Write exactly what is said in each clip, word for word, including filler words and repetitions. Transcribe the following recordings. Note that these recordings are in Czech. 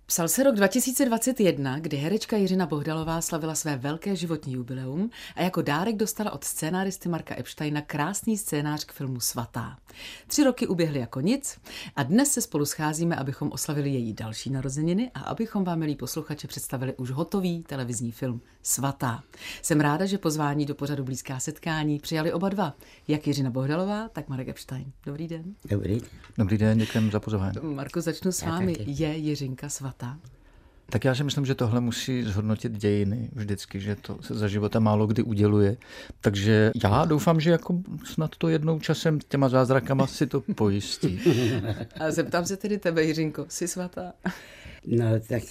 Psal se rok dva tisíce dvacet jedna, kdy herečka Jiřina Bohdalová slavila své velké životní jubileum a jako dárek dostala od scénáristy Marka Epsteina krásný scénář k filmu Svatá. Tři roky uběhly jako nic a dnes se spolu scházíme, abychom oslavili její další narozeniny a abychom vám, milí posluchači, představili už hotový televizní film Svatá. Jsem ráda, že pozvání do pořadu Blízká setkání přijali oba dva, jak Jiřina Bohdalová, tak Marek Epstein. Dobrý den. Dobrý. Dobrý den, děkujeme za pozvání. Marko, začnu s vámi. Je Jiřinka svatá? Tak já si myslím, že tohle musí zhodnotit dějiny vždycky, že to se za života málo kdy uděluje. Takže já doufám, že jako snad to jednou časem těma zázrakama si to pojistí. A zeptám se tedy tebe, Jiřinko, jsi svatá? No tak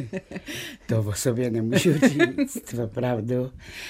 to o sobě nemůžu říct, opravdu,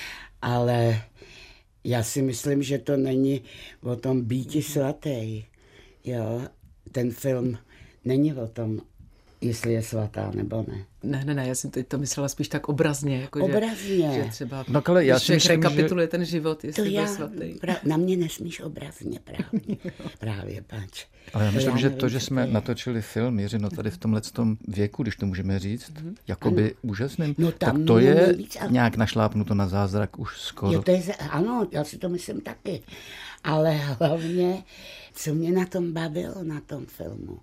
ale já si myslím, že to není o tom býti svatý. Jo, ten film není o tom, jestli je svatá nebo ne. Ne, ne, ne, já jsem teď to myslela spíš tak obrazně. Jako obrazně. Že, že třeba, no, ale já si myslím, rekapituluje že... ten život, jestli byl svatý. Pra, na mě nesmíš obrazně právě. právě, pač. Ale já myslím, to já že nevím, to, že jsme to natočili film, Jiřino, tady v tomhletom věku, když to můžeme říct, mm-hmm. jakoby ano. úžasným, no, tak to je nejvíc, ale... nějak našlápnuto na zázrak už skoro. Jo, to je, ano, já si to myslím taky. Ale hlavně, co mě na tom bavilo, na tom filmu,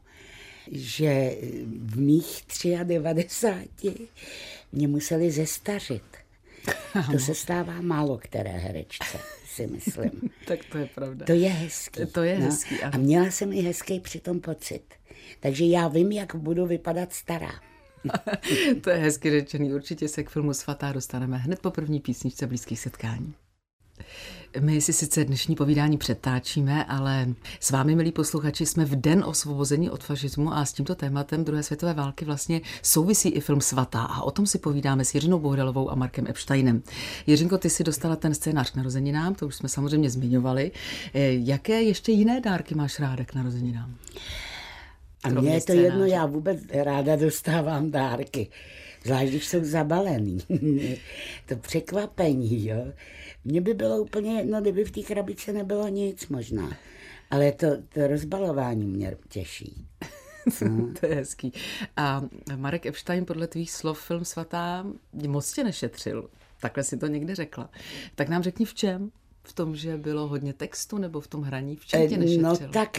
že v mých devadesát tři mě museli zestařit. To se stává málo které herečce, si myslím. Tak to je pravda. To je hezký. To je no. hezký. A měla jsem i hezký přitom pocit. Takže já vím, jak budu vypadat stará. To je hezky řečený. Určitě se k filmu Svatá dostaneme hned po první písničce Blízkých setkání. My si sice dnešní povídání přetáčíme, ale s vámi, milí posluchači, jsme v den osvobození od fašismu a s tímto tématem druhé světové války vlastně souvisí i film Svatá a o tom si povídáme s Jiřinou Bohdalovou a Markem Epsteinem. Jiřinko, ty si dostala ten scénář k narozeninám, to už jsme samozřejmě zmiňovali. Jaké ještě jiné dárky máš ráda k narozeninám? A mně je to jedno, já vůbec ráda dostávám dárky. Zvlášť, když jsou zabalený. To překvapení, jo. Mně by bylo úplně jedno, kdyby v té krabičce nebylo nic možná. Ale to, to rozbalování mě těší. No. To je hezký. A Marek Epstein, podle tvých slov film Svatá moc tě nešetřil. Takhle si to někdy řekla. Tak nám řekni v čem? V tom, že bylo hodně textu, nebo v tom hraní? V čem tě nešetřil? No tak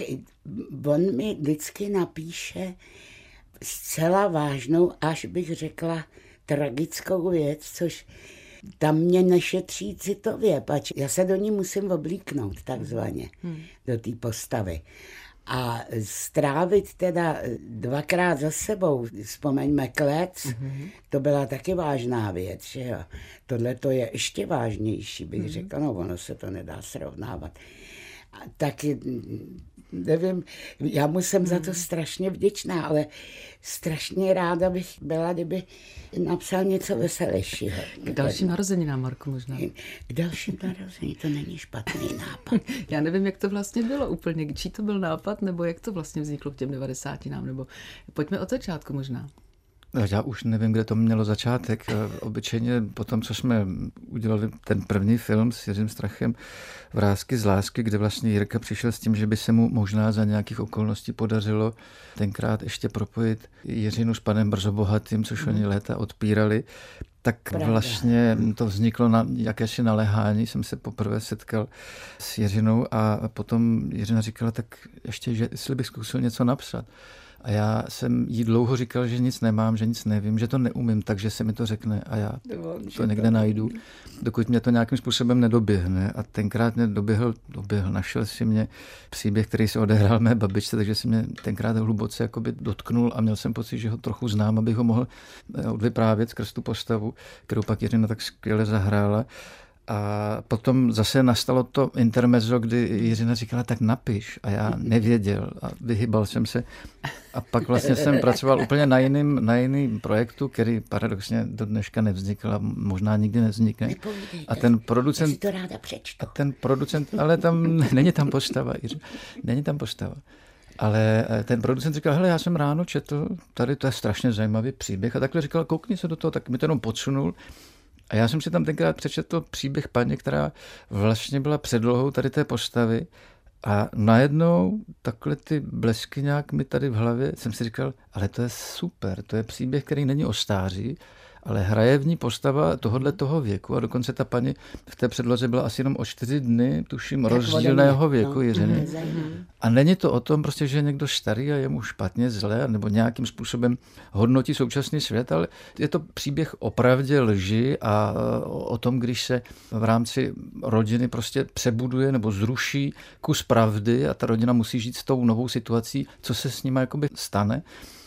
on mi vždycky napíše zcela vážnou, až bych řekla tragickou věc, což tam mě nešetří citově, pač já se do ní musím oblíknout takzvaně, hmm. do té postavy. A strávit teda dvakrát za sebou, vzpomeňme Klec, mm-hmm. to byla taky vážná věc, že jo. Tohle to je ještě vážnější, bych mm-hmm. řekla, no ono se to nedá srovnávat. A taky, nevím, já mu jsem mm-hmm. za to strašně vděčná, ale strašně ráda bych byla, kdyby napsal něco veselějšího. K dalším narozeninám, Marku, možná. K dalším narozeninám, to není špatný nápad. Já nevím, jak to vlastně bylo úplně, čí to byl nápad, nebo jak to vlastně vzniklo k těm devadesátínám, nebo pojďme od začátku možná. Já už nevím, kde to mělo začátek. Obyčejně po tom, co jsme udělali ten první film s Jiřím Strachem Vrásky z lásky, kde vlastně Jirka přišel s tím, že by se mu možná za nějakých okolností podařilo tenkrát ještě propojit Jiřinu s panem Brzobohatým, což oni léta odpírali, tak Pravda. Vlastně to vzniklo na jakési naléhání. Jsem se poprvé setkal s Jiřinou a potom Jiřina říkala, tak ještě, že jestli bych zkusil něco napsat. A já jsem jí dlouho říkal, že nic nemám, že nic nevím, že to neumím, takže se mi to řekne a já to někde najdu, dokud mě to nějakým způsobem nedoběhne. A tenkrát mě doběhl, doběhl, našel si mě příběh, který se odehrál mé babičce, takže si mě tenkrát hluboce jakoby dotknul a měl jsem pocit, že ho trochu znám, abych ho mohl odvyprávět skrz tu postavu, kterou pak Jiřina tak skvěle zahrála. A potom zase nastalo to intermezzo, kdy Jiřina říkala, tak napiš. A já nevěděl a vyhybal jsem se. A pak vlastně jsem pracoval úplně na jiným, na jiným projektu, který paradoxně do dneška nevznikl a možná nikdy nevznikne. A ten producent... to ráda přečtu. A ten producent, ale tam není tam postava, Jiři, není tam postava. Ale ten producent říkal, hele, já jsem ráno četl, tady to je strašně zajímavý příběh. A takhle říkal, koukni se do toho, tak mi to jenom podsunul. A já jsem si tam tenkrát přečetl příběh paní, která vlastně byla předlohou tady té postavy A najednou takhle ty blesky nějak mi tady v hlavě, jsem si říkal, ale to je super, to je příběh, který není o stáří, ale hraje v ní postava tohohle toho věku a dokonce ta paní v té předloze byla asi jenom o čtyři dny, tuším, tak rozdílného věku, no. Jiřiny. Mm-hmm. A není to o tom prostě, že je někdo starý a je mu špatně, zle, nebo nějakým způsobem hodnotí současný svět, ale je to příběh o pravdě, lži a o tom, když se v rámci rodiny prostě přebuduje nebo zruší kus pravdy a ta rodina musí žít s tou novou situací, co se s nima jakoby stane.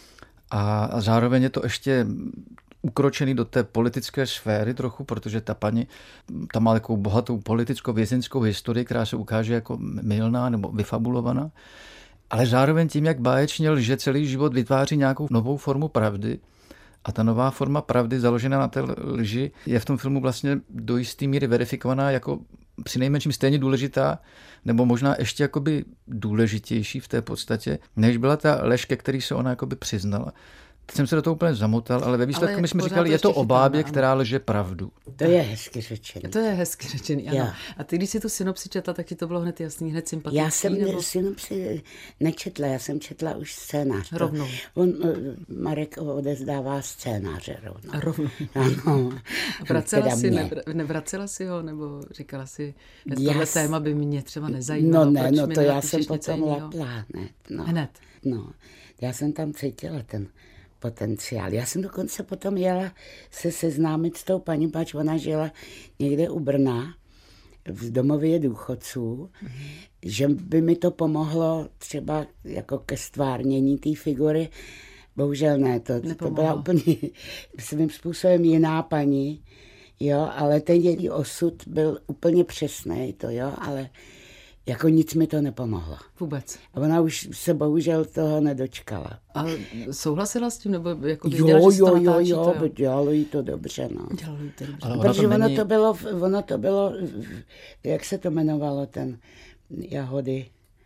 A, a zároveň je to ještě ukročený do té politické sféry trochu, protože ta paní tam má takovou bohatou politickou vězeňskou historii, která se ukáže jako mylná nebo vyfabulovaná, ale zároveň tím, jak báječně lže celý život, vytváří nějakou novou formu pravdy a ta nová forma pravdy založená na té lži je v tom filmu vlastně do jisté míry verifikovaná jako přinejmenším stejně důležitá, nebo možná ještě jakoby důležitější v té podstatě, než byla ta lež, ke který se ona jakoby přiznala. Teď jsem se do toho úplně zamotal, ale ve výsledku my jsme říkali, je to o bábě, která lže pravdu. To je hezky řečený. To je hezky řečený, ano. Já. A ty, když si tu synopsi četla, tak ti to bylo hned jasný, hned sympatický? Já jsem nebo... synopsi nečetla, já jsem četla už scénář. Rovnou. On, Marek odezdává scénáře rovnou. A rovnou. Ano. A vracela si, nevr, nevracela si ho, nebo říkala si, tohle já téma by mě třeba nezajímalo? No ne, no to já jsem potom lapla hned. No. Hned? No, já jsem tam cítila ten potenciál. Já jsem dokonce potom jela se seznámit s tou paní, pač ona žila někde u Brna v domově důchodců, mm. že by mi to pomohlo třeba jako ke stvárnění té figury. Bohužel ne, to, to byla úplně svým způsobem jiná paní, jo, ale ten její osud byl úplně přesný, to jo, ale jako nic mi to nepomohlo. Vůbec. A ona už se bohužel toho nedočkala. A souhlasila s tím, nebo jako jo, viděla, že jo, to natáčí, jo, to, jo, dělalo jí to dobře, no. Dělalo jí to dobře. Ale protože to ono, není... to bylo, ono to bylo, jak se to jmenovalo, ten Jahody.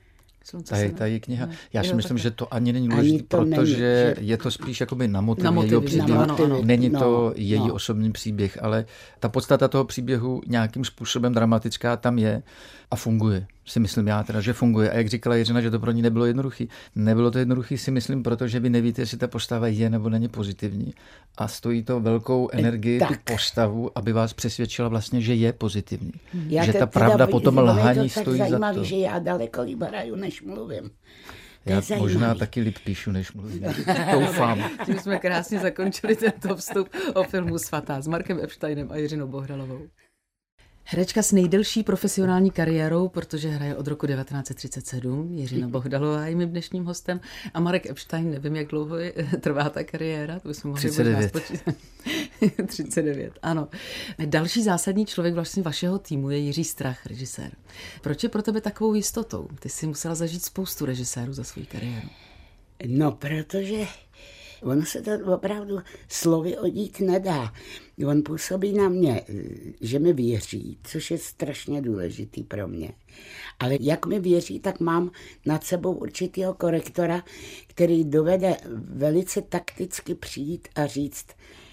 Tady, tady kniha. Ne. Já si jo, myslím, také. že to ani není důležité, protože není, že... je to spíš jakoby na motiv na jejího motivy, příběhu. ano, ano. Není to no, její no. osobní příběh, ale ta podstata toho příběhu nějakým způsobem dramatická tam je a funguje. Si myslím já teda, že funguje. A jak říkala Jiřina, že to pro ní nebylo jednoduchý. Nebylo to jednoduchý, si myslím, protože vy nevíte, jestli ta postava je nebo není pozitivní. A stojí to velkou energii, tu postavu, aby vás přesvědčila vlastně, že je pozitivní. Já že te, ta pravda teda, potom lhaní stojí stojí zajímavý, za to. Že já daleko líp hraju, než mluvím. Já možná taky líp píšu, než mluvím. Doufám. Tím jsme krásně zakončili tento vstup o filmu Svatá s Markem Epsteinem a Jiřinou Bohdalovou. Herečka s nejdelší profesionální kariérou, protože hraje od roku devatenáct set třicet sedm. Jiřina Bohdalová je mým dnešním hostem a Marek Epstein, nevím, jak dlouho je, trvá ta kariéra. To bychom mohli třicet devět. třicet devět, ano. Další zásadní člověk vlastně vašeho týmu je Jiří Strach, režisér. Proč je pro tebe takovou jistotou? Ty jsi musela zažít spoustu režisérů za svou kariéru. No, protože ono se to opravdu slovy odít nedá. On působí na mě, že mi věří, což je strašně důležitý pro mě. Ale jak mi věří, tak mám nad sebou určitýho korektora, který dovede velice takticky přijít a říct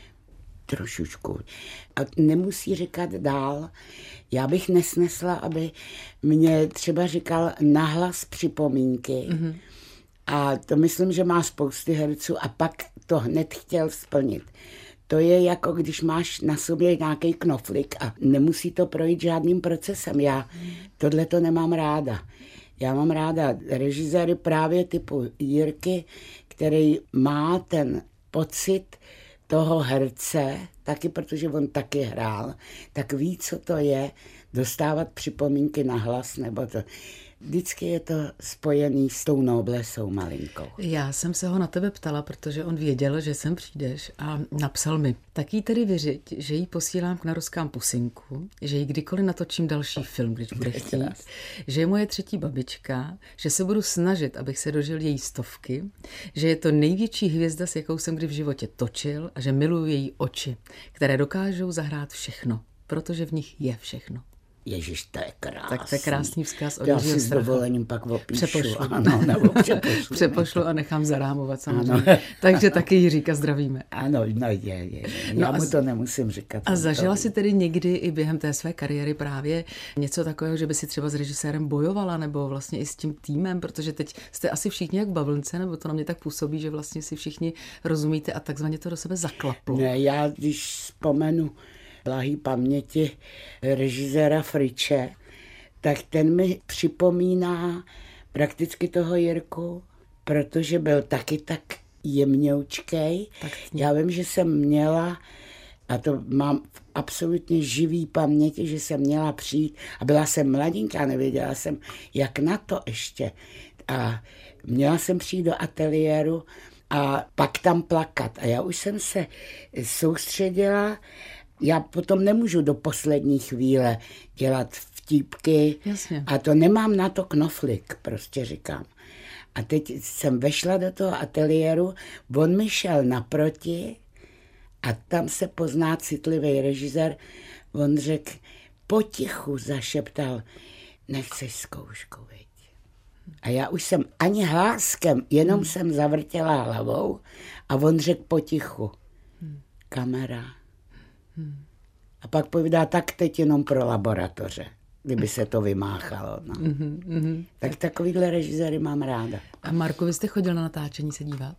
trošičku. A nemusí říkat dál. Já bych nesnesla, aby mě třeba říkal nahlas připomínky. Mm-hmm. A to myslím, že má spousty herců a pak to hned chtěl splnit. To je jako když máš na sobě nějaký knoflík a nemusí to projít žádným procesem. Já tohle to nemám ráda. Já mám ráda režiséry právě typu Jirky, který má ten pocit toho herce, taky protože on taky hrál, tak ví, co to je dostávat připomínky na hlas nebo to. Vždycky je to spojený s tou noblesou malinkou. Já jsem se ho na tebe ptala, protože on věděl, že sem přijdeš a napsal mi. Tak jí tedy vyřiď, že jí posílám k narozkám pusinku, že jí kdykoliv natočím další film, když bude chtít, že je moje třetí babička, že se budu snažit, abych se dožil její stovky, že je to největší hvězda, s jakou jsem kdy v životě točil a že miluji její oči, které dokážou zahrát všechno, protože v nich je všechno. Ježiš, to je krásný. Tak to je krásný vzkaz od Já Jiřího si s Stracha. dovolením pak opíšu. Přepošlu. Ano, nebo přepošlu. Přepošlu a nechám zarámovat samozřejmě. Takže taky Jiříka zdravíme. Ano, no je, je. Já No mu a, to nemusím říkat. A zažila to... si tedy někdy i během té své kariéry právě něco takového, že by si třeba s režisérem bojovala, nebo vlastně i s tím týmem, protože teď jste asi všichni jak bavlnce, nebo to na mě tak působí, že vlastně si všichni rozumíte a takzvaně to do sebe zaklaplo. Ne, já když vzpomenu blahý paměti režiséra Friče, tak ten mi připomíná prakticky toho Jirku, protože byl taky tak jemňoučkej. Tak já vím, že jsem měla, a to mám absolutně živý paměti, že jsem měla přijít a byla jsem mladinka, nevěděla jsem, jak na to ještě. A měla jsem přijít do ateliéru a pak tam plakat. A já už jsem se soustředila, já potom nemůžu do poslední chvíle dělat vtípky. Jasně. A to nemám na to knoflik, prostě říkám. A teď jsem vešla do toho ateliéru, on mi šel naproti a tam se pozná citlivý režisér, on řekl, potichu zašeptal, nechceš zkoušku, viď? A já už jsem ani hláskem, jenom hmm. jsem zavrtěla hlavou a on řekl potichu, hmm. kamera. Hmm. A pak povídá, tak teď jenom pro laboratoře, kdyby se to vymáchalo. No. Mm-hmm, mm-hmm. Tak takovýhle režiséry mám ráda. A Marko, vy jste chodil na natáčení se dívat?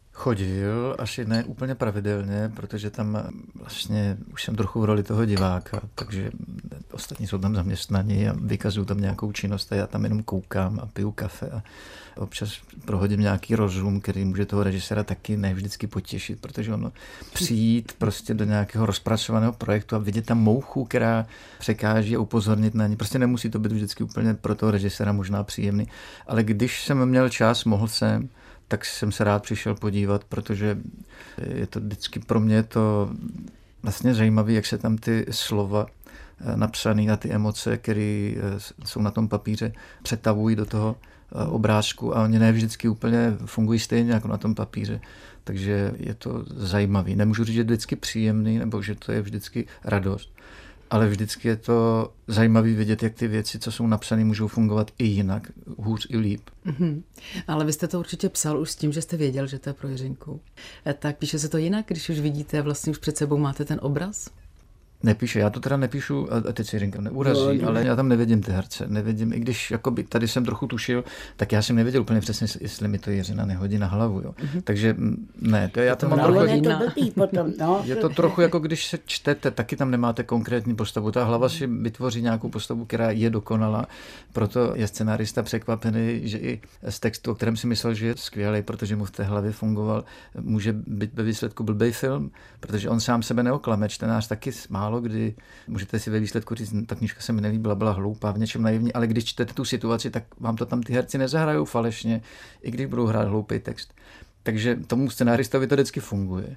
Chodil, asi ne úplně pravidelně, protože tam vlastně už jsem trochu v roli toho diváka, takže ostatní jsou tam zaměstnaní a vykazují tam nějakou činnost a já tam jenom koukám a piju kafe a občas prohodím nějaký rozum, který může toho režiséra taky ne vždycky potěšit, protože ono přijít prostě do nějakého rozpracovaného projektu a vidět tam mouchu, která překáží a upozornit na ní. Prostě nemusí to být vždycky úplně pro toho režiséra možná příjemný, ale když jsem měl čas, mohl jsem, tak jsem se rád přišel podívat, protože je to vždycky pro mě to vlastně zajímavé, jak se tam ty slova napsané a ty emoce, které jsou na tom papíře, přetavují do toho obrázku a oni ne vždycky úplně fungují stejně jako na tom papíře. Takže je to zajímavé. Nemůžu říct, že je vždycky příjemný, nebo že to je vždycky radost, ale vždycky je to zajímavé vidět, jak ty věci, co jsou napsané, můžou fungovat i jinak, hůř i líp. Mm-hmm. Ale vy jste to určitě psal už s tím, že jste věděl, že to je pro Jiřinku. Tak píše se to jinak, když už vidíte, vlastně už před sebou máte ten obraz? Nepíše, já to teda nepíšu, a teď si Jiřinka neurazí, no, ale já tam nevidím ty herce, nevidím, i když jakoby tady jsem trochu tušil, tak já jsem nevěděl úplně přesně, jestli mi to Jiřina nehodí na hlavu, jo. Mm-hmm. Takže ne, to já to mám trochu... Je to blbý potom, no. Je to trochu jako když se čtete, taky tam nemáte konkrétní postavu, ta hlava si vytvoří nějakou postavu, která je dokonalá, proto je scenárista překvapený, že i z textu, o kterém si myslel, že je skvělý, protože mu v té hlavě fungoval, může být ve výsledku blbej film, protože on sám sebe neoklame, čtenář taky málo kdy můžete si ve výsledku říct, ta knížka se mi nelíbila, byla hloupá, v něčem naivní, ale když čtete tu situaci, tak vám to tam ty herci nezahrajou falešně, i když budou hrát hloupý text. Takže tomu scenáristovi to vždycky funguje.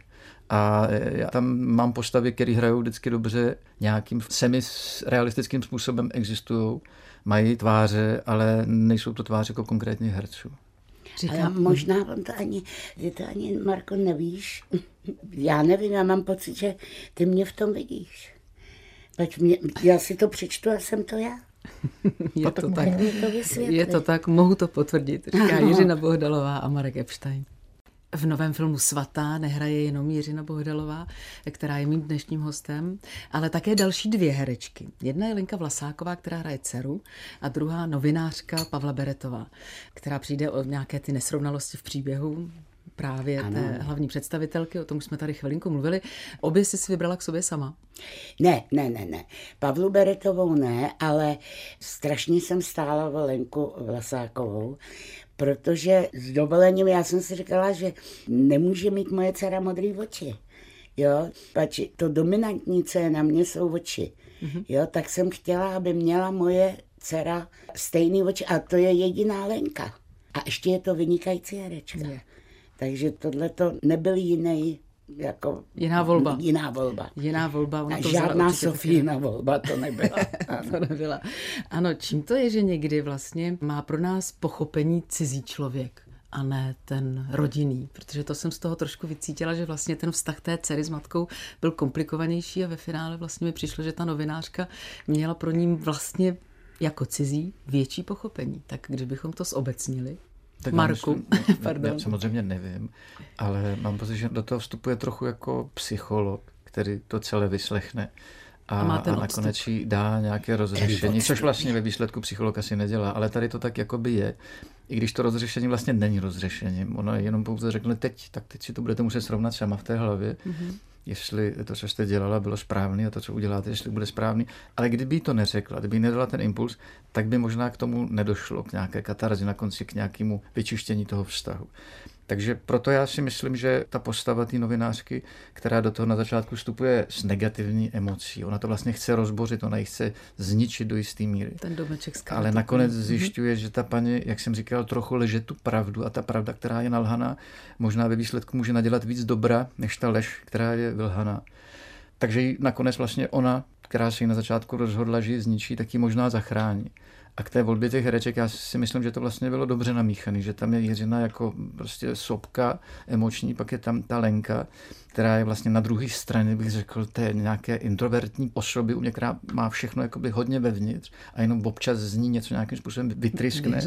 A já tam mám postavy, které hrajou vždycky dobře, nějakým semi-realistickým způsobem existují, mají tváře, ale nejsou to tváře jako konkrétních herců. Říkám, ale možná on to ani, ty to ani, Marko, nevíš. Já nevím, já mám pocit, že ty mě v tom vidíš. Pať mě, já si to přečtu a jsem to já. Je to tak. To je to tak, mohu to potvrdit, říká no. Jiřina Bohdalová a Marek Epstein. V novém filmu Svatá nehraje jenom Jiřina Bohdalová, která je mým dnešním hostem, ale také další dvě herečky. Jedna je Lenka Vlasáková, která hraje dceru, a druhá novinářka Pavla Beretová, která přijde o nějaké ty nesrovnalosti v příběhu právě ano. té hlavní představitelky, o tom už jsme tady chvilinku mluvili. Obě jsi si vybrala k sobě sama? Ne, ne, ne, ne. Pavlu Beretovou ne, ale strašně jsem stála o Lenku Vlasákovou, protože s dovolením já jsem si říkala, že nemůže mít moje dcera modrý oči. Jo, pač to dominantní, co je na mě, jsou oči. Mm-hmm. Jo, tak jsem chtěla, aby měla moje dcera stejný oči a to je jediná Lenka. A ještě je to vynikající herečka. Je. Takže tohle to nebyl jiný, jako jiná volba. Jiná volba. Jiná volba. Ona to žádná Sofína volba to nebyla. to nebyla. Ano, čím to je, že někdy vlastně má pro nás pochopení cizí člověk? a ne ten rodinný, protože to jsem z toho trošku vycítila, že vlastně ten vztah té dcery s matkou byl komplikovanější a ve finále vlastně mi přišlo, že ta novinářka měla pro ní vlastně jako cizí větší pochopení. Tak kdybychom to zobecnili. Tak Marku, myslím, pardon. Já samozřejmě nevím, ale mám pocit, že do toho vstupuje trochu jako psycholog, který to celé vyslechne a, a, a nakonec jí dá nějaké rozřešení, což vlastně ve výsledku psycholog asi nedělá, ale tady to tak jakoby je, i když to rozřešení vlastně není rozřešením. Ono jenom pouze řekne teď, tak teď si to budete muset srovnat sama v té hlavě, mm-hmm. jestli to, co jste dělala, bylo správný a to, co uděláte, jestli bude správný. Ale kdyby to neřekla, kdyby nedala ten impuls, tak by možná k tomu nedošlo, k nějaké katarzi na konci, k nějakému vyčištění toho vztahu. Takže proto já si myslím, že ta postava té novinářky, která do toho na začátku vstupuje s negativní emocí, ona to vlastně chce rozbořit, ona ji chce zničit do jisté míry. Ten domeček z Ale nakonec zjišťuje, že ta paní, jak jsem říkal, trochu leže tu pravdu a ta pravda, která je nalhaná, možná ve výsledku může nadělat víc dobra, než ta lež, která je vylhaná. Takže ji nakonec vlastně ona, která se jí na začátku rozhodla, že ji zničí, tak ji možná zachrání. A k té volbě těch hereček já si myslím, že to vlastně bylo dobře namíchaný, že tam je Jiřina jako prostě sopka emoční, pak je tam ta Lenka, která je vlastně na druhé straně, bych řekl, té nějaké introvertní osoby, u mě, která má všechno jakoby hodně vevnitř a jenom občas z ní něco nějakým způsobem vytryskne.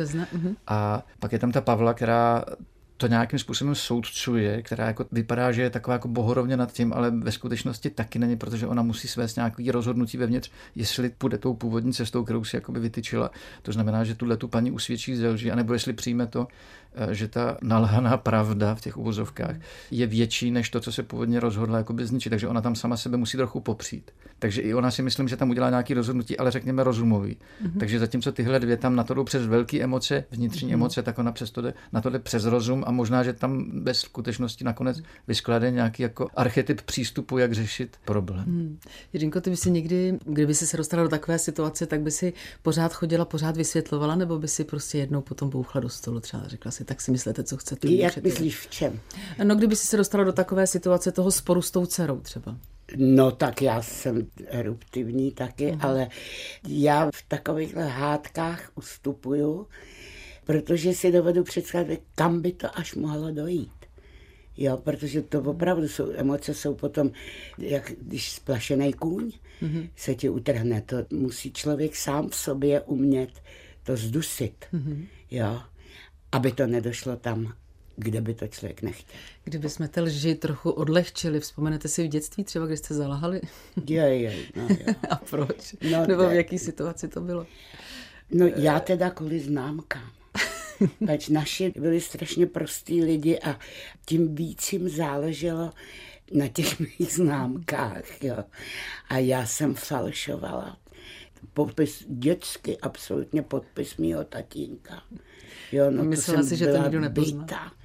A pak je tam ta Pavla, která to nějakým způsobem soudcuje, která jako vypadá, že je taková jako bohorovně nad tím, ale ve skutečnosti taky není, protože ona musí svést nějaký rozhodnutí vevnitř, jestli půjde tou původní cestou, kterou si jakoby vytyčila. To znamená, že tuhle tu paní usvědčí ze lži, anebo jestli přijme to, že ta nalhaná pravda v těch uvozovkách je větší než to, co se původně rozhodla jakoby zničit. Takže ona tam sama sebe musí trochu popřít. Takže i ona si myslím, že tam udělá nějaký rozhodnutí, ale řekněme rozumový. Mm-hmm. Takže zatímco tyhle dvě tam na to jdou přes velké emoce, vnitřní mm-hmm. emoce, tak ona přes to jde, na to jde přes rozum a možná, že tam bez skutečnosti nakonec vyskládá nějaký jako archetyp přístupu, jak řešit problém. Hmm. Jiřinko, ty by si někdy, kdyby si se dostala do takové situace, tak by si pořád chodila, pořád vysvětlovala, nebo by si prostě jednou potom bouchla do stolu, třeba řekla si, tak si myslíte, co chcete. Jak myslíš v čem? No, kdyby si se dostala do takové situace toho sporu s tou dcerou třeba. No tak já jsem eruptivní taky, uh-huh. ale já v takovýchhle hádkách ustupuju, protože si dovedu představit, kam by to až mohlo dojít. Jo, protože to opravdu jsou, emoce jsou potom, jak když splašený kůň mm-hmm. se ti utrhne, to musí člověk sám v sobě umět to zdusit, mm-hmm. jo, aby to nedošlo tam, kde by to člověk nechtěl. Kdyby jsme té lži trochu odlehčili, vzpomenete si v dětství třeba, když jste zalhali? Jo, jo, no jo. A proč? No, nebo v jaký situaci to bylo? No já teda kvůli známkám. Pač naši byli strašně prostý lidi a tím víc jim záleželo na těch mých známkách. Jo. A já jsem falšovala podpis dětsky, absolutně podpis mýho tatínka. Jo, no myslela si, že to nikdo nepozná.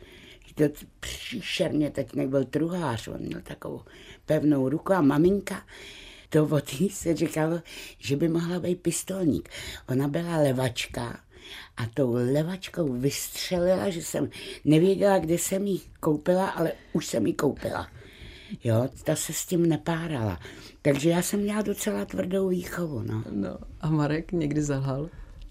To příšerně, teď byl truhlář, on měl takovou pevnou ruku a maminka, to od ní se říkalo, že by mohla být pistolník. Ona byla levačka, a tou levačkou vystřelila, že jsem nevěděla, kde jsem jí koupila, ale už jsem jí koupila. Jo, ta se s tím nepárala. Takže já jsem měla docela tvrdou výchovu. No. No, a Marek někdy zalhal?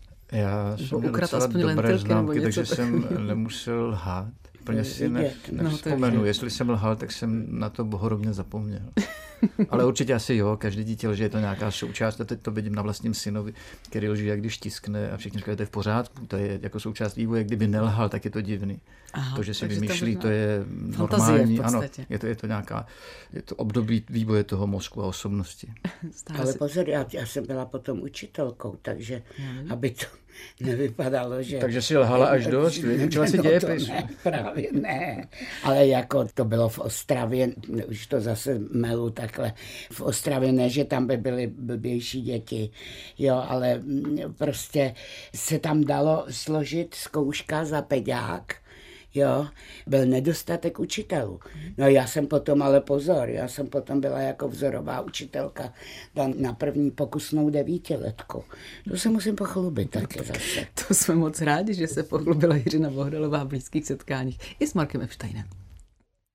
Já jsem měl docela dobré známky, takže jsem nemusel lhát. Úplně si ne, nevzpomenu. No, jestli jsem lhal, tak jsem na to bohorovně zapomněl. Ale určitě asi jo, každý dítě lže, je to nějaká součást. A teď to vidím na vlastním synovi, který lže, jak když tiskne a všichni říkají, to je v pořádku, to je jako součást vývoje. Kdyby nelhal, tak je to divný. Aha, to, že si vymýšlí, to, to je normální. Ano, je to, je to nějaká je to období vývoje toho mozku a osobnosti. Stále Ale pozor, já, já jsem byla potom učitelkou, takže hmm. aby to nevypadalo, že... Takže si lhala až dost, učila si dějepis. Ne, právě ne, ale jako to bylo v Ostravě, už to zase melu takhle, v Ostravě ne, že tam by byly blbější děti, jo, ale prostě se tam dalo složit zkouška za peďák, jo, byl nedostatek učitelů. No já jsem potom, ale pozor, já jsem potom byla jako vzorová učitelka na první pokusnou devítiletku. To se musím pochlubit taky zase. To jsme moc rádi, že se pochlubila Jiřina Bohdalová v Blízkých setkáních i s Markem Epsteinem.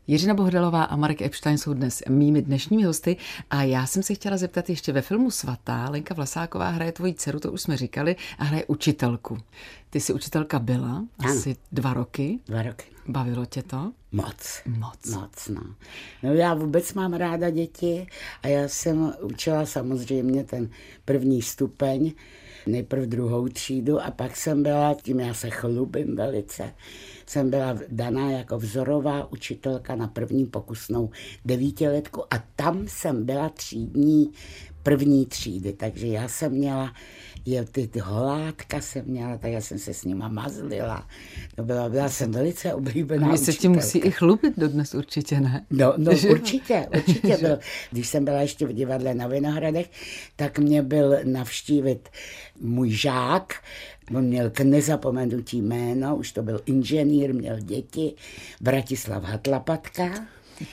Jiřina Bohdalová a Marek Epstein jsou dnes mými dnešními hosty a já jsem se chtěla zeptat ještě ve filmu Svatá. Lenka Vlasáková hraje tvoji dceru, to už jsme říkali, a hraje učitelku. Ty jsi učitelka byla asi ano. dva roky. Dva roky. Bavilo tě to? Moc. Moc. Moc, no. No já vůbec mám ráda děti a já jsem učila samozřejmě ten první stupeň, nejprv druhou třídu a pak jsem byla, tím já se chlubím velice, jsem byla daná jako vzorová učitelka na první pokusnou devítiletku a tam jsem byla třídní první třídy, takže já jsem měla, je, ty holátka jsem měla, tak já jsem se s nima mazlila. To byla, byla jsem velice oblíbená učitelka. Se tím musí i chlubit dodnes určitě, ne? No, no určitě, určitě byl. Když jsem byla ještě v divadle na Vinohradech, tak mě byl navštívit můj žák, on měl k nezapomenutí jméno, už to byl inženýr, měl děti, Vratislav Hatlapatka,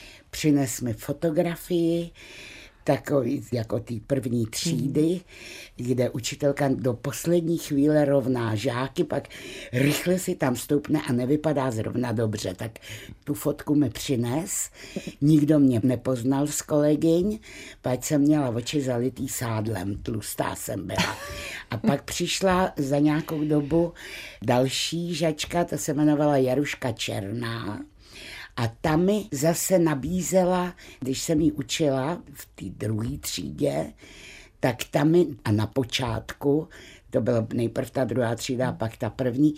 přines mi fotografii, takový jako té první třídy, kde učitelka do poslední chvíle rovná žáky, pak rychle si tam stoupne a nevypadá zrovna dobře. Tak tu fotku mi přines, nikdo mě nepoznal z kolegyň, pak jsem měla oči zalitý sádlem, tlustá jsem byla. A pak přišla za nějakou dobu další žačka, ta se jmenovala Jaruška Černá, a ta mi zase nabízela, když jsem ji učila v té druhé třídě, tak tam mi, a na počátku, to byla nejprv ta druhá třída a pak ta první,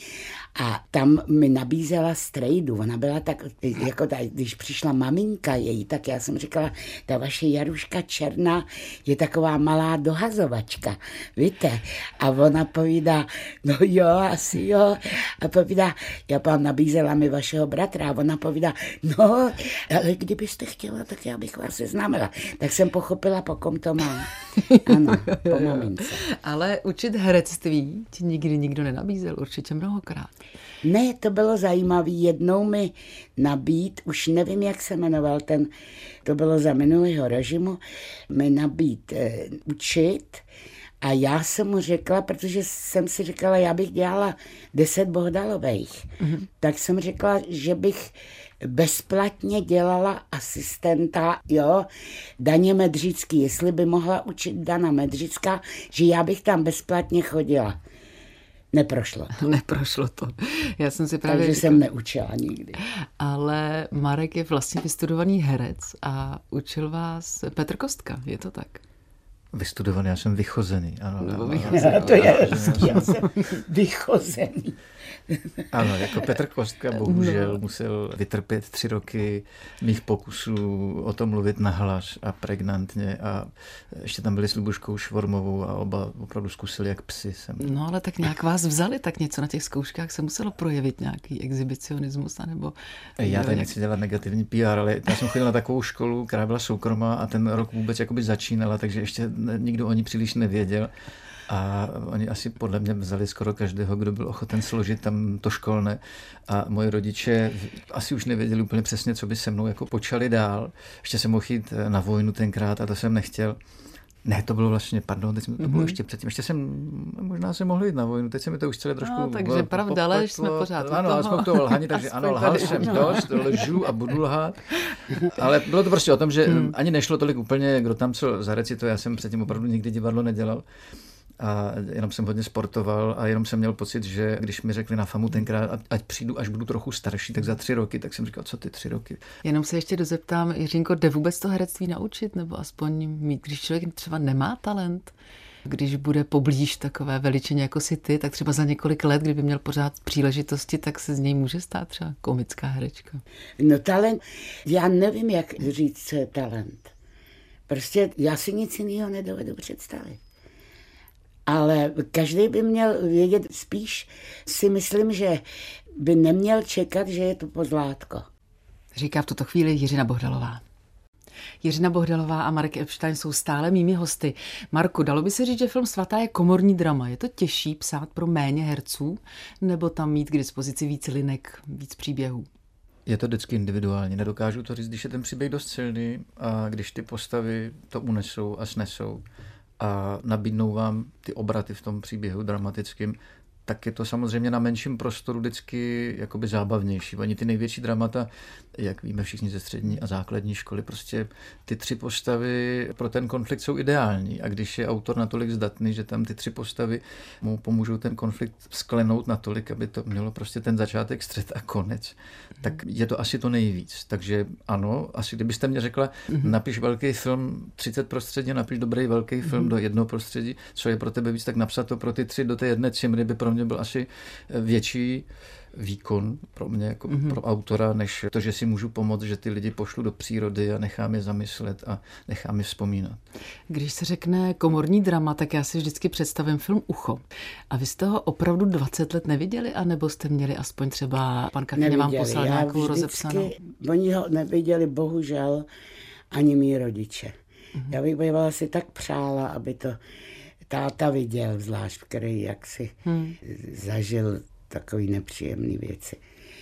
a tam mi nabízela strejdu. Ona byla tak, jako ta, když přišla maminka její, tak já jsem říkala, ta vaše Jaruška Černá je taková malá dohazovačka, víte? A ona povídá, no jo, asi jo. A povídá, já vám nabízela mi vašeho bratra, a ona povídá, no, ale kdybyste chtěla, tak já bych vás seznámila. Tak jsem pochopila, po kom to má. Ano, po mamince. Ale učit herectví ti nikdy nikdo nenabízel, určitě mnohokrát. Ne, to bylo zajímavé. Jednou mi nabít, už nevím, jak se jmenoval ten, to bylo za minulého režimu, mi nabít e, učit a já jsem mu řekla, protože jsem si říkala, já bych dělala deset Bohdalových, mm-hmm. tak jsem řekla, že bych bezplatně dělala asistenta, jo, Daně Medřický, jestli by mohla učit Dana Medřická, že já bych tam bezplatně chodila. Neprošlo to. Neprošlo to. Já jsem si právě Takže říkala, jsem neučila nikdy. Ale Marek je vlastně vystudovaný herec a učil vás Petr Kostka, je to tak? Vystudovaný, já jsem vychozený. Ano, no, vychozený. To je hezký, já jsem vychozený. Ano, jako Petr Kostka bohužel no. musel vytrpět tři roky mých pokusů o tom mluvit nahlas a pregnantně a ještě tam byli s Lubuškou Švormovou a oba opravdu zkusili jak psi. Jsem. No ale tak nějak vás vzali, tak něco na těch zkouškách se muselo projevit, nějaký exhibicionismus, anebo... Já tady nechci dělat negativní P R, ale já jsem chodil na takovou školu, která byla soukromá a ten rok vůbec jakoby začínala, takže ještě nikdo o ní příliš nevěděl. A oni asi podle mě vzali skoro každého, kdo byl ochoten složit tam to školné. A moji rodiče asi už nevěděli úplně přesně, co by se mnou jako počali dál. Ještě jsem mohl jít na vojnu tenkrát a to jsem nechtěl. Ne, to bylo vlastně, pardon, teď to bylo mm-hmm. ještě předtím. Ještě jsem, možná jsem mohl jít na vojnu, teď se mi to už celé trošku... No, takže pravda, ale jsme pořád Ano, aspoň to lhaní, takže ano, lhal jsem dost, lžu a budu lhát. Ale bylo to prostě o tom, že hmm. ani nešlo tolik úplně, kdo tam co zarecituje, já jsem předtím opravdu nikdy divadlo nedělal. A jenom jsem hodně sportoval a jenom jsem měl pocit, že když mi řekli na FAMu tenkrát, ať přijdu, až budu trochu starší, tak za tři roky, tak jsem říkal, co ty tři roky. Jenom se ještě dozeptám, Jiřinko, jde vůbec to herectví naučit, nebo aspoň mít, když člověk třeba nemá talent, když bude poblíž takové veličině jako si ty, tak třeba za několik let, kdyby měl pořád příležitosti, tak se z něj může stát třeba komická herečka. No talent, já nevím, jak říct, co je talent. Prostě já si nic jiného nedovedu představit. Ale každý by měl vědět, spíš si myslím, že by neměl čekat, že je to pozlátko. Říká v tuto chvíli Jiřina Bohdalová. Jiřina Bohdalová a Marek Epstein jsou stále mými hosty. Marku, dalo by se říct, že film Svatá je komorní drama. Je to těžší psát pro méně herců, nebo tam mít k dispozici víc linek, víc příběhů? Je to vždycky individuálně. Nedokážu to říct, když je ten příběh dost silný a když ty postavy to unesou a snesou a nabídnou vám ty obraty v tom příběhu dramatickým, tak je to samozřejmě na menším prostoru vždycky jakoby zábavnější. Oni ty největší dramata, jak víme všichni ze střední a základní školy, prostě ty tři postavy pro ten konflikt jsou ideální. A když je autor natolik zdatný, že tam ty tři postavy mu pomůžou ten konflikt sklenout natolik, aby to mělo prostě ten začátek, střed a konec, tak je to asi to nejvíc. Takže ano, asi kdybyste mě řekla, napiš velký film třicet prostředí, napiš dobrý velký film do jednoho prostředí, co je pro tebe víc, tak napsat to pro ty tři do té jedné cimry by pro mě byl asi větší výkon pro mě jako mm-hmm. pro autora, než to, že si můžu pomoct, že ty lidi pošlu do přírody a nechám je zamyslet a nechám je vzpomínat. Když se řekne komorní drama, tak já si vždycky představím film Ucho. A vy jste ho opravdu dvacet let neviděli, anebo jste měli aspoň třeba, pan Kachyně vám poslal já nějakou vždycky, rozepsanou? Oni ho neviděli, bohužel, ani mý rodiče. Mm-hmm. Já bych bývala si tak přála, aby to táta viděl, zvlášť, který jaksi hmm. zažil takový nepříjemný věci.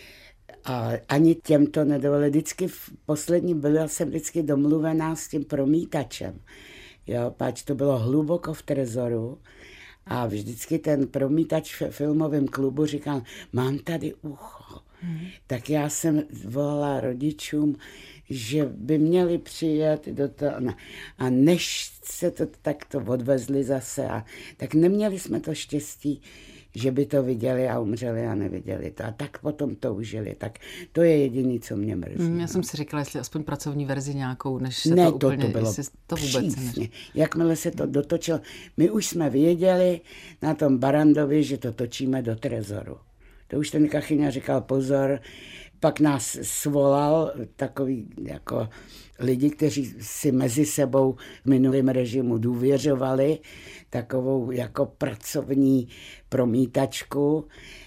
A ani těm to nedovolili. Vždycky v poslední byla jsem vždycky domluvená s tím promítačem. Jo, páč to bylo hluboko v trezoru a vždycky ten promítač v filmovém klubu říkal, mám tady ucho. Hmm. Tak já jsem volala rodičům, že by měli přijet do toho. A než se to takto odvezli zase, a tak neměli jsme to štěstí, že by to viděli a umřeli a neviděli to. A tak potom to užili. Tak to je jediný, co mě mrzí. Mm, já jsem si říkala, jestli aspoň pracovní verzi nějakou, než se ne, to úplně... to, to bylo to vůbec přísně. Jakmile se to dotočilo. My už jsme věděli na tom Barandovi, že to točíme do trezoru. To už ten Kachyňa říkal pozor, pak nás svolal takový jako lidi, kteří si mezi sebou v minulém režimu důvěřovali, takovou jako pracovní promítačku,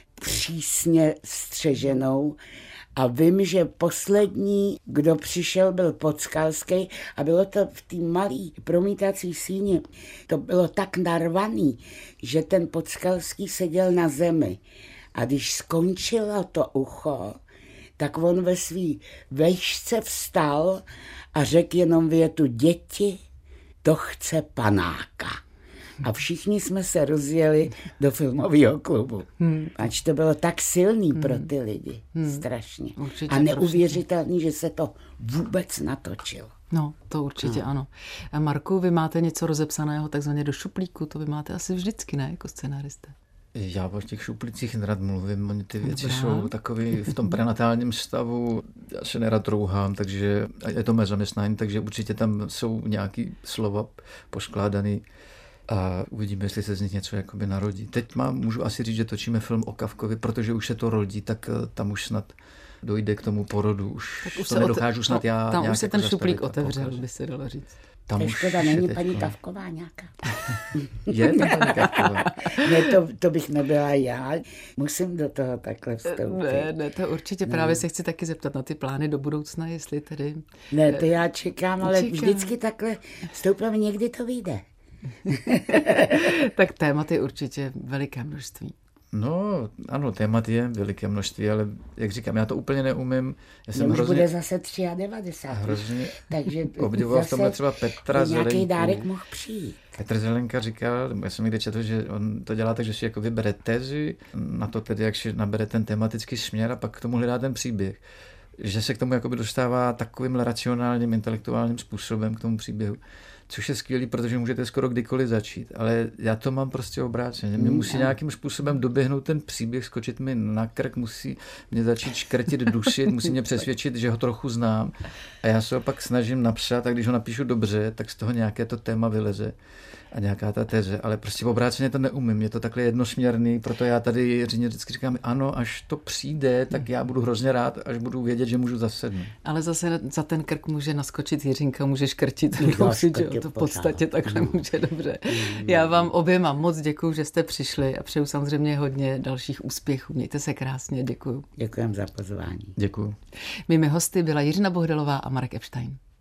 přísně střeženou. A vím, že poslední, kdo přišel, byl Podskalský a bylo to v té malé promítací síni. To bylo tak narvaný, že ten Podskalský seděl na zemi. A když skončilo to Ucho, tak on ve svý vejšce vstal a řekl jenom větu, děti, to chce panáka. A všichni jsme se rozjeli do filmového klubu. Hmm. Ač to bylo tak silný hmm. pro ty lidi. Hmm. Strašně. Určitě, a neuvěřitelný, že se to vůbec natočilo. No, to určitě no. ano. A Marku, vy máte něco rozepsaného takzvaně do šuplíku, to vy máte asi vždycky, ne, jako scenárista? Já o těch šuplicích nerad mluvím, oni ty věci Dobrá. jsou takový v tom prenatálním stavu, já se nerad rouhám, takže je to mé zaměstnání, takže určitě tam jsou nějaký slova poskládaný a uvidíme, jestli se z nich něco jakoby narodí. Teď mám, můžu asi říct, že točíme film o Kafkovi, protože už se to rodí, tak tam už snad dojde k tomu porodu, už, už to nedokážu snad no, já tam nějak už se jako ten šuplík otevřel, by se dalo říct. Tam to škoda, není paní jako... Kafková nějaká. Je tam paní Kafková. Ne, to, to bych nebyla já. Musím do toho takhle vstoupit. Ne, ne, to určitě. Právě ne. se chci taky zeptat na ty plány do budoucna, jestli tedy... Ne, to já čekám, ale čekám. Vždycky takhle vstoupím, někdy to vyjde. Tak témat je určitě veliké množství. No, ano, témat je veliké množství, ale jak říkám, já to úplně neumím. Já jsem už hrozně, bude zase devadesát tři. Hrozně takže obdivoval v tomhle třeba Petra Zelenku. Nějaký dárek mohl přijít. Petr Zelenka říkal, já jsem někde četl, že on to dělá tak, že si jako vybere tezi, na to tedy, jak si nabere ten tematický směr a pak k tomu hledá ten příběh. Že se k tomu jakoby dostává takovým racionálním, intelektuálním způsobem k tomu příběhu. Což je skvělý, protože můžete skoro kdykoliv začít. Ale já to mám prostě obráceně. Mě musí nějakým způsobem doběhnout ten příběh, skočit mi na krk, musí mě začít škrtit, dušit, musí mě přesvědčit, že ho trochu znám. A já se ho pak snažím napsat a když ho napíšu dobře, tak z toho nějaké to téma vyleze a nějaká ta teze. Ale prostě obráceně to neumím. Je to takhle jednosměrný, proto já tady Jiřině vždycky říkám, ano, až to přijde, tak já budu hrozně rád, až budu vědět, že můžu zasednout. Ale zase za ten krk může naskočit Jiřinka, může škrtit, že to v podstatě takhle může dobře. Já vám oběma moc děkuju, že jste přišli a přeju samozřejmě hodně dalších úspěchů. Mějte se krásně, děkuju. Děkujem za pozvání. Děkuju. Mými hosty byla Jiřina Bohdalová a Marek Epstein.